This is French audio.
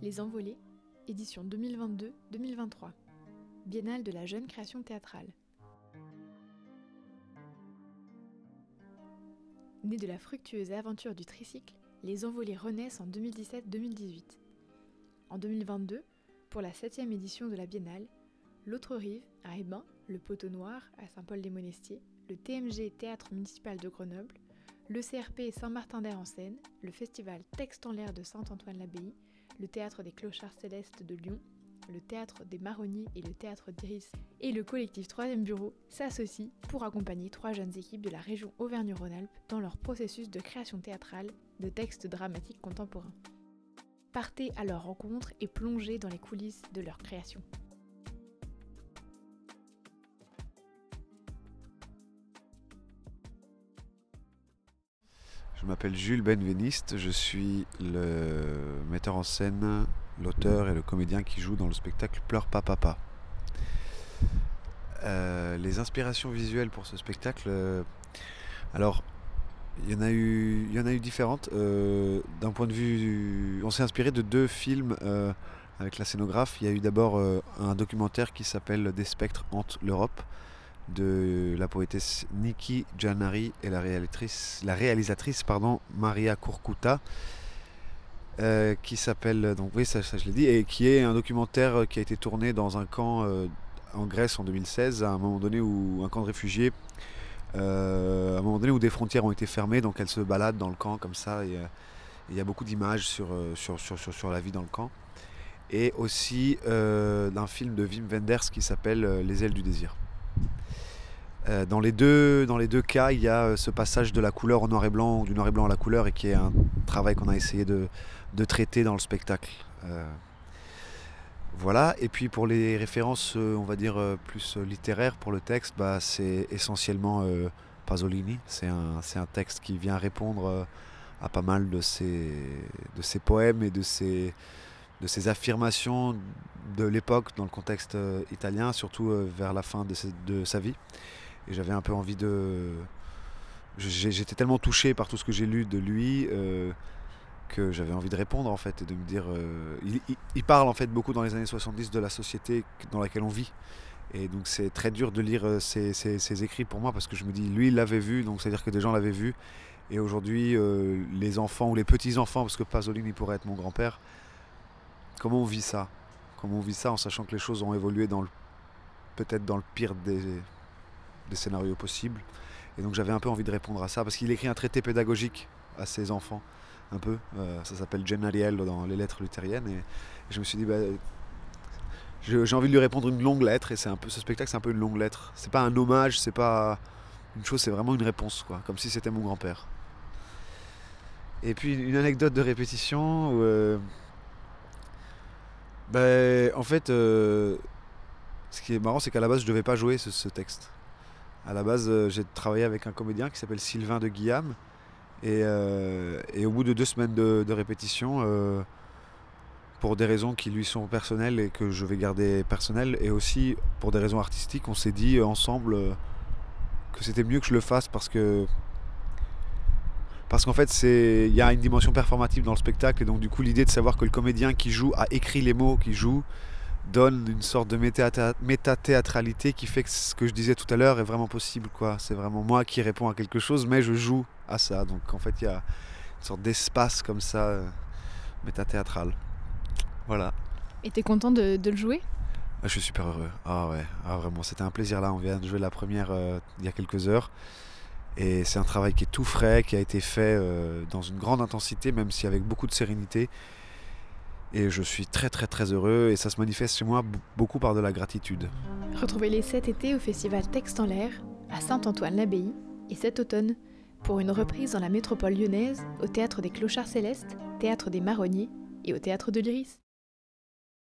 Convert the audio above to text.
Les Envolées, édition 2022-2023. Biennale de la jeune création théâtrale. Né de la fructueuse aventure du tricycle, Les Envolées renaissent en 2017-2018. En 2022, pour la 7e édition de la Biennale, L'Autre Rive à Hébin, le Poteau Noir à Saint-Paul-des-Monestiers, le TMG Théâtre Municipal de Grenoble, le CRP Saint-Martin-d'Air-en-Seine, le festival Texte en l'air de Saint-Antoine-l'Abbaye, le Théâtre des Clochards Célestes de Lyon, le Théâtre des Marronniers et le Théâtre d'Iris et le collectif 3e Bureau s'associent pour accompagner 3 jeunes équipes de la région Auvergne-Rhône-Alpes dans leur processus de création théâtrale de textes dramatiques contemporains. Partez à leur rencontre et plongez dans les coulisses de leur création. Je m'appelle Jules Benveniste, je suis le metteur en scène, l'auteur et le comédien qui joue dans le spectacle Pleure pas papa. Les inspirations visuelles pour ce spectacle, alors il y en a eu différentes. D'un point de vue, on s'est inspiré de 2 films avec la scénographe. Il y a eu d'abord un documentaire qui s'appelle Des spectres hantent l'Europe, de la poétesse Niki Giannari et la réalisatrice Maria Curcuta, qui s'appelle, donc oui ça je l'ai dit, et qui est un documentaire qui a été tourné dans un camp en Grèce en 2016, à un moment donné où un camp de réfugiés, à un moment donné où des frontières ont été fermées, donc elle se balade dans le camp comme ça, et il y a beaucoup d'images sur la vie dans le camp, et aussi d'un film de Wim Wenders qui s'appelle Les ailes du désir. Dans les deux cas, il y a ce passage de la couleur au noir et blanc, ou du noir et blanc à la couleur, et qui est un travail qu'on a essayé de traiter dans le spectacle. Voilà, et puis pour les références, on va dire plus littéraires pour le texte, c'est essentiellement Pasolini. C'est un texte qui vient répondre à pas mal de ses poèmes et de ses affirmations de l'époque dans le contexte italien, surtout vers la fin de sa vie. Et j'avais un peu envie j'étais tellement touché par tout ce que j'ai lu de lui que j'avais envie de répondre en fait, et de me dire... il parle en fait beaucoup dans les années 70 de la société dans laquelle on vit. Et donc c'est très dur de lire ses écrits pour moi, parce que je me dis, lui il l'avait vu, donc c'est-à-dire que des gens l'avaient vu. Et aujourd'hui, les enfants ou les petits-enfants, parce que Pasolini pourrait être mon grand-père, comment on vit ça en sachant que les choses ont évolué peut-être dans le pire des scénarios possibles. Et donc j'avais un peu envie de répondre à ça, parce qu'il écrit un traité pédagogique à ses enfants, un peu, ça s'appelle Gennariel dans les lettres luthériennes, et je me suis dit, j'ai envie de lui répondre une longue lettre, et ce spectacle c'est un peu une longue lettre. C'est pas un hommage, c'est pas une chose, c'est vraiment une réponse, quoi, comme si c'était mon grand-père. Et puis une anecdote de répétition où, en fait, ce qui est marrant, c'est qu'à la base je devais pas jouer ce texte. À la base, j'ai travaillé avec un comédien qui s'appelle Sylvain de Guillaume, et au bout de 2 semaines de répétition, pour des raisons qui lui sont personnelles et que je vais garder personnelles, et aussi pour des raisons artistiques, on s'est dit ensemble que c'était mieux que je le fasse, parce qu'en fait il y a une dimension performative dans le spectacle, et donc du coup l'idée de savoir que le comédien qui joue a écrit les mots qu'il joue donne une sorte de méta-théâtralité qui fait que ce que je disais tout à l'heure est vraiment possible, quoi. C'est vraiment moi qui réponds à quelque chose, mais je joue à ça. Donc en fait il y a une sorte d'espace comme ça, méta-théâtral. Voilà. Et t'es content de le jouer ? Je suis super heureux. Ah ouais, vraiment, c'était un plaisir là. On vient de jouer la première il y a quelques heures. Et c'est un travail qui est tout frais, qui a été fait dans une grande intensité, même si avec beaucoup de sérénité. Et je suis très très très heureux, et ça se manifeste chez moi beaucoup par de la gratitude. Retrouvez-les cet été au festival Texte en l'air, à Saint-Antoine-l'Abbaye, et cet automne, pour une reprise dans la métropole lyonnaise, au Théâtre des Clochards Célestes, Théâtre des Marronniers et au Théâtre de l'Iris.